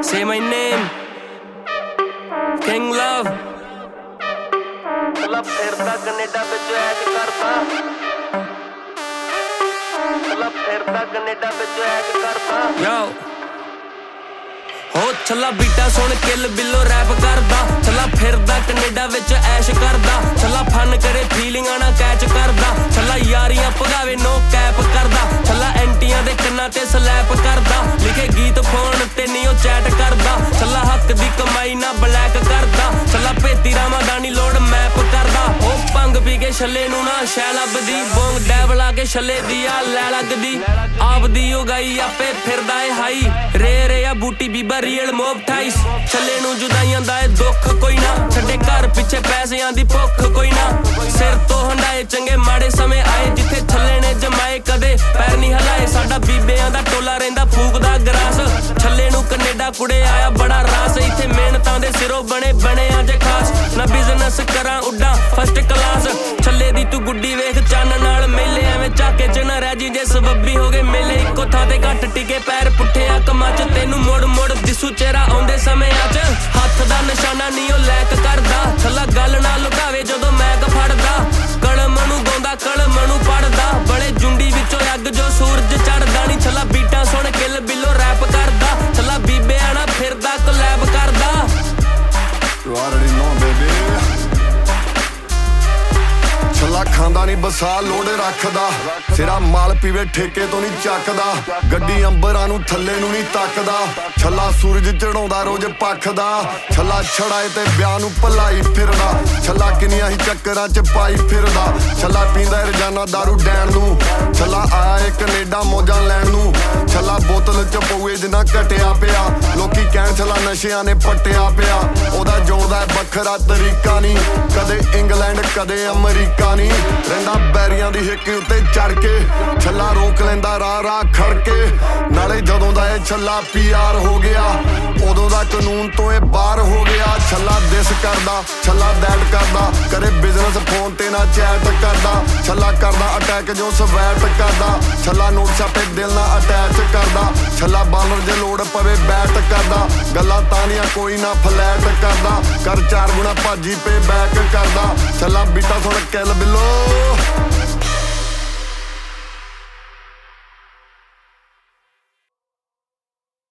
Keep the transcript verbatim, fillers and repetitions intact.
Say my name, King Love. ਚੱਲਾ ਫਿਰਦਾ Canada ਵਿੱਚ ਐਸ਼ ਕਰਦਾ ਚੱਲਾ ਫਿਰਦਾ ਕੈਨੇਡਾ ਵਿੱਚ ਐਸ਼ ਕਰਦਾ Yo ਹੋ ਛੱਲਾ ਬੀਟਾ ਸੁਣ ਕਿਲ ਬਿੱਲੋ ਰੈਪ ਕਰਦਾ ਛੱਲਾ ਫਿਰਦਾ ਕੈਨੇਡਾ ਵਿੱਚ ਐਸ਼ ਕਰਦਾ ਛੱਲਾ ਫਨ ਕਰੇ ਫੀਲਿੰਗਾਂ ਨਾ ਕੈਚ ਕਰਦਾ ਛੱਲਾ ਯਾਰੀਆਂ ਭਗਾਵੇ ਨੋ ਕੈਪ ਕਰਦਾ ਛੱਲਾ ਐਂਟੀਆਂ ਦੇ ਕੰਨਾਂ ਤੇ ਸਲੈਪ ਕਰਦਾ ਲਿਖੇ ਗੀਤ ਫੋਨ ਤੇ ਨਹੀਂ ਉਹ ਚੈਟ ਕਰਦਾ ਛੱਲਾ ਹੱਕ ਦੀ ਕਮਾਈ ਨਾ ਬਲੈਕ ਕਰਦਾ ਛੱਲਾ ਭੇਤੀ ਰਾਵਾਂ ਦਾ ਨੀ ਲੋੜ ਮੈਪ ਕਰਦਾ ਉਹ ਭੰਗ ਪੀ ਕੇ ਛੱਲੇ ਨੂੰ ਨਾ ਸ਼ੈ ਲੱਭਦੀ ਬੋਂਗ ਡੈਵਲ ਆ ਕੇ ਛੱਲੇ ਦੀ ਆ ਲੈ ਲੱਗਦੀ ਆਪਦੀ ਉਹ ਗਾਈ ਆਪੇ ਫਿਰਦਾ ਏ ਹਾਈ ਰੇ ਰੇ ਆ ਬੂਟੀ ਬੀਬਾ ਰੀਅਲ ਮੋਬ ਅਠਾਈਸ ਛੱਲੇ ਨੂੰ ਜੁਦਾਈਆਂ ਦਾ ਏ ਦੁੱਖ ਕੋਈ ਨਾ ਛੱਡੇ ਘਰ ਪਿੱਛੇ ਪੈਸਿਆਂ ਦੀ ਭੁੱਖ ਕੋਈ ਨਾ ਸਿਰ ਤੋਂ ਹੰਡਾਏ ਚੰਗੇ ਮਾੜੇ ਸਮੇਂ ਆਏ ਜਿੱਥੇ ਛੱਲੇ ਨੇ ਜਮਾਏ ਕਦੇ ਪੈਰ ਨਹੀਂ ਹਲਾਏ ਸਾਡਾ ਬੀਬਿਆਂ ਦਾ ਟੋਲਾ ਰਹਿੰਦਾ ਫੂਕਦਾ ਗਰਾਸ ਛੱਲੇ ਨੂੰ ਕੈਨੇਡਾ ਕੁੜੇ ਆਇਆ ਬੜਾ ਰਾਸ ਇੱਥੇ ਮਿਹਨਤਾਂ ਦੇ ਸਿਰੋਂ ਬਣੇ ਬਣੇ ਅੱਜ ਖਾਸ ਨਾ ਬਿਜ਼ਨਸ ਕਰਾਂ ਉੱਡਾਂ ਫਸਟ ਕਲਾਸ ਛੱਲੇ ਦੀ ਤੂੰ ਗੁੱਡੀ ਵੇਖ ਚੰਨ ਨਾਲ ਮੇਲੇ ਐਵੇਂ ਝਾਕੇ ਚ ਨਾ ਰਹਿ ਜੀ ਜੇ ਸਬੱਬੀ ਹੋ ਗਏ ਮੇਲੇ ਇੱਕੋ ਥਾਂ ਤੇ ਘੱਟ ਟਿਕੇ ਪੈਰ ਪੁੱਠਿਆ ਕਮਾਂ ਚ ਤੈਨੂੰ ਮੋੜ ਮੋੜ ਦਿਸੂ ਚਿਹਰਾ ਆਉਂਦੇ ਸਮੇਂ ਅੱਜ ਹੱਥ ਦਾ ਨਿਸ਼ਾਨਾ ਨਹੀਂ ਉਹ ਲੈਕ ਕਰਦਾ ਛੱਲਾ ਗੱਲ ਨਾ ਲੁਕਾਵੇ ਜਦੋਂ ਮੈਕ ਫੜਦਾ ਕਲਮ ਨੂੰ ਗਾਉਂਦਾ ਕਲਮ ਨੂੰ ਪੜਦਾ ਬੜੇ ਜੁੰਡੀ ਵਿੱਚੋਂ ਅੱਗ ਜੋ ਸੂਰਜ ਚੜਦਾ ਨਹੀਂ ਛੱਲਾ ਬੀਟਾਂ ਸੁਣ ਕਿਲ ਬਿੱਲੋ ਰੈਪ ਕਰਦਾ ਛੱਲਾ ਬੀਬਿਆਂ ਨਾਲ ਫਿਰਦਾ ਕੋਲੈਬ ਕਰਦਾ You already know, baby. ਛੱਲਾ ਖਾਂਦਾ ਨੀ ਬਸਾ ਲੋੜ ਰੱਖਦਾ ਸਿਰਾ ਮਾਲ ਪੀਵੇ ਠੇਕੇ ਤੋਂ ਨਹੀਂ ਚੱਕਦਾ ਗੱਡੀ ਅੰਬਰਾਂ ਨੂੰ ਥੱਲੇ ਨੂੰ ਨਹੀਂ ਤੱਕਦਾ ਛੱਲਾ ਸੂਰਜ ਚੜਾਉਂਦਾ ਰੋਜ਼ ਪੱਖਦਾ ਛੱਲਾ ਛੜਾਏ ਤੇ ਵਿਆਹ ਨੂੰ ਭਲਾਈ ਫਿਰਦਾ ਛੱਲਾ ਕਿੰਨੀਆਂ ਹੀ ਚੱਕਰਾਂ ਚ ਪਾਈ ਫਿਰਦਾ ਛੱਲਾ ਪੀਂਦਾ ਰੋਜ਼ਾਨਾ ਦਾਰੂ ਡੈਣ ਨੂੰ ਛੱਲਾ ਆਇਆ ਏ ਕੈਨੇਡਾ ਮੌਜਾਂ ਲੈਣ ਨੂੰ ਛੱਲਾ ਬੋਤਲ ਚ ਪਊਏ ਜਿੰਨਾ ਘਟਿਆ ਪਿਆ ਲੋਕੀ ਕਹਿਣ ਛੱਲਾ ਨਸ਼ਿਆਂ ਨੇ ਪੱਟਿਆ ਪਿਆ ਉਹਦਾ ਜੋੜਦਾ ਵੱਖਰਾ ਤਰੀਕਾ ਨਹੀਂ ਕਦੇ ਇੰਗਲੈਂਡ ਕਦੇ ਅਮਰੀਕਾ ਨੀ ਰਹਿੰਦਾ ਬੈਰੀਆਂ ਦੀ ਹਿੱਕ ਉੱਤੇ ਚੜ ਕੇ ਛੱਲਾ ਰੋਕ ਲੈਂਦਾ ਰਾਹ ਰਾਹ ਖੜ ਕੇ ਨਾਲੇ ਜਦੋਂ ਦਾ ਇਹ ਛੱਲਾ ਪੀ ਆਰ ਹੋ ਗਿਆ ਉਦੋਂ ਦਾ ਕਾਨੂੰਨ ਤੋਂ ਇਹ ਬਾਹਰ ਹੋ ਗਿਆ ਛੱਲਾ ਦਿਸ ਕਰਦਾ ਛੱਲਾ ਦੈਟ ਕਰਦਾ ਕਰੇ ਬਿਜ਼ਨਸ ਫੋਨ ਤੇ ਨਾ ਚੈਟ ਕਰਦਾ ਛੱਲਾ ਕਰਦਾ ਅਟੈਕ ਜੋ ਸਵੈਟ ਕਰਦਾ ਛੱਲਾ ਨੋਟ ਛਾਪੇ ਦਿਲ ਨਾਲ ਅਟੈਚ ਕਰਦਾ ਛੱਲਾ ਬਾਲਰ ਜੇ ਲੋੜ ਪਵੇ ਬੈਟ ਕਰਦਾ ਗੱਲਾਂ ਤਾਨੀਆਂ ਕੋਈ ਨਾ ਫਲੈਟ ਕਰਦਾ ਕਰ ਚਾਰ ਗੁਣਾ ਭਾਜੀ ਪੇ ਬੈਕ ਕਰਦਾ ਛੱਲਾ ਬੀਟਾ ਸੁਣ ਕਿਲ ਬਿੱਲੋ